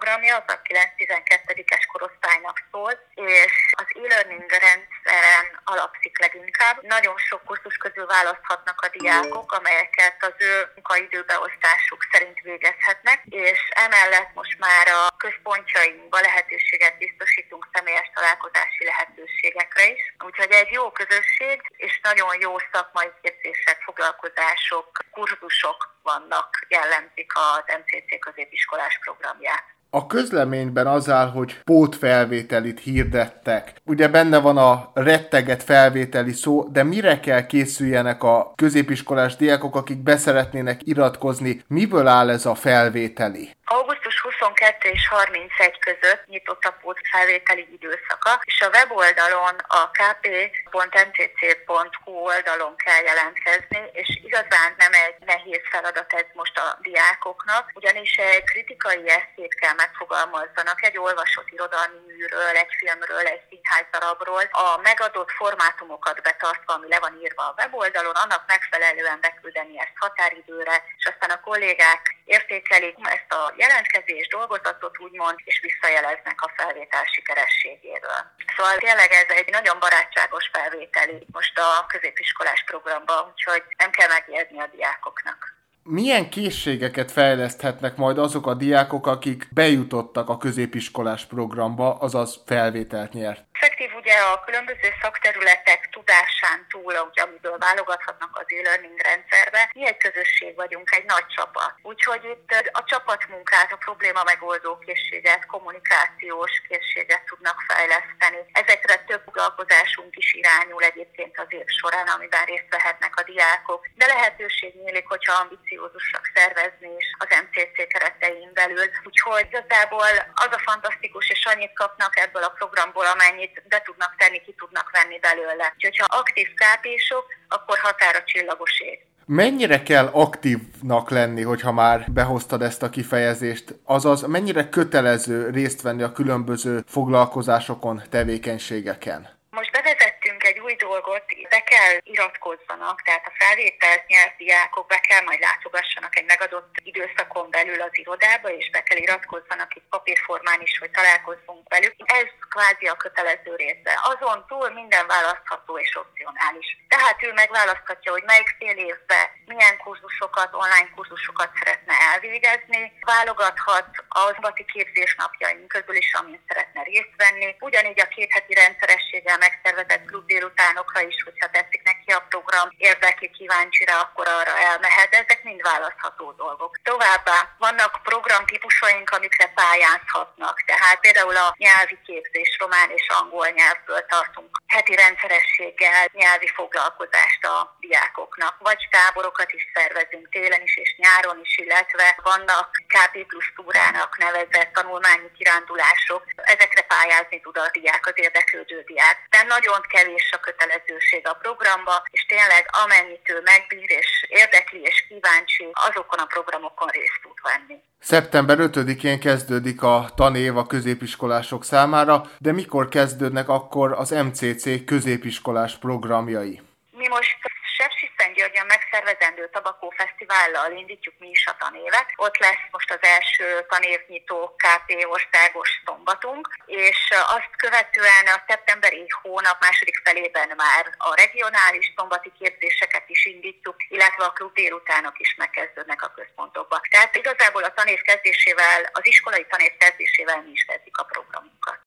programja, az a 9-12-es korosztálynak szól, és az e-learning rendszeren alapszik leginkább. Nagyon sok kurzus közül választhatnak a diákok, amelyeket az ő munkaidőbeosztásuk szerint végezhetnek, és emellett most már a központjainkban lehetőséget biztosítunk személyes találkozási lehetőségekre is. Úgyhogy egy jó közösség, és nagyon jó szakmai képzések, foglalkozások, kurzusok vannak, jellemzik az MCC középiskolás programját. A közleményben az áll, hogy pótfelvételit hirdettek. Ugye benne van a retteget felvételi szó, de mire kell készüljenek a középiskolás diákok, akik beszeretnének iratkozni? Miből áll ez a felvételi? Augusztus 22 és 31 között nyitott a pótfelvételi időszaka, és a weboldalon a kp.mcc.hu oldalon kell jelentkezni, és igazán nem egy nehéz feladat ez most a diákoknak, ugyanis egy kritikai esszét kell megfogalmazzanak egy olvasott irodalmi műről, egy filmről, egy színházdarabról, a megadott formátumokat betartva, ami le van írva a weboldalon, annak megfelelően beküldeni ezt határidőre, és aztán a kollégák értékelik ezt a jelentkezés dolgozatot úgymond, és visszajeleznek a felvétel sikerességéről. Szóval tényleg ez egy nagyon barátságos felvételi most a középiskolás programban, úgyhogy nem kell megijedni a diákoknak. Milyen készségeket fejleszthetnek majd azok a diákok, akik bejutottak a középiskolás programba, azaz felvételt nyert? Effektív ugye a különböző szakterületek tudásán túl, amiből válogathatnak az e-learning rendszerbe, mi egy közösség vagyunk, egy nagy csapat. Úgyhogy itt a csapatmunkát, a probléma megoldó készséget, kommunikációs készséget tudnak fejleszteni. Ezekre több foglalkozásunk is irányul egyébként az év során, amiben részt vehetnek a diákok, de lehetőség nyílik, hogyha ambiciózusak szervezni is az MCC keretein belül. Úgyhogy igazából az a fantasztikus, és annyit kapnak ebből a programból, amennyit be tudnak tenni, ki tudnak venni belőle. Úgyhogy ha aktív KP-sok, akkor határa csillagos ég. Mennyire kell aktívnak lenni, hogyha már behoztad ezt a kifejezést? Azaz, mennyire kötelező részt venni a különböző foglalkozásokon, tevékenységeken? Most bevezettünk egy új dolgot, be kell iratkozzanak, tehát a felvételt nyert diákok be kell majd látogassanak egy megadott időszakon belül az irodába, és be kell iratkozzanak itt papírformán is, hogy találkozzunk velük. Ez kvázi a kötelező része. Azon túl minden választható és opcionális. Tehát ő megválaszthatja, hogy melyik fél évben milyen kurzusokat, online kurzusokat szeretne elvégezni, válogathat a szombati képzés napjaink közül is, amin szeretne részt venni. Ugyanígy a 2 heti rendszerességgel megszervezett klub délutánokra is, hogyha tetszik neki a program, érdekli, kíváncsi rá, akkor arra elmehet, de ezek mind választható dolgok. Továbbá vannak programtípusaink, amikre pályázhatnak, tehát például a nyelvi képzés, román és angol nyelvből tartunk heti rendszerességgel nyelvi foglalkozást a diákoknak, vagy táborokat is szervezünk télen is és nyáron is, illetve vannak KP plusz túrának nevezett tanulmányi kirándulások, ezekre pályázni tud a diák, az érdeklődő diák. De nagyon kevés a kötelezőség a programba, és tényleg amennyit ő megbír és érdekli és kíváncsi, azokon a programokon részt tud venni. Szeptember 5-én kezdődik a tanév a középiskolások számára, de mikor kezdődnek akkor az MCC középiskolás programjai? Mi most Sepsiszentgyörgyön megszervezendő Tabakó Fesztivállal indítjuk mi is a tanévet. Ott lesz most az első tanévnyitó KP országos szombatunk, és azt követően a szeptemberi hónap második felében már a regionális szombati képzéseket is indítjuk, illetve a klub délutánok is megkezdődnek a központokba. Tehát igazából a tanév kezdésével, az iskolai tanév kezdésével mi is kezdjük a programunkat.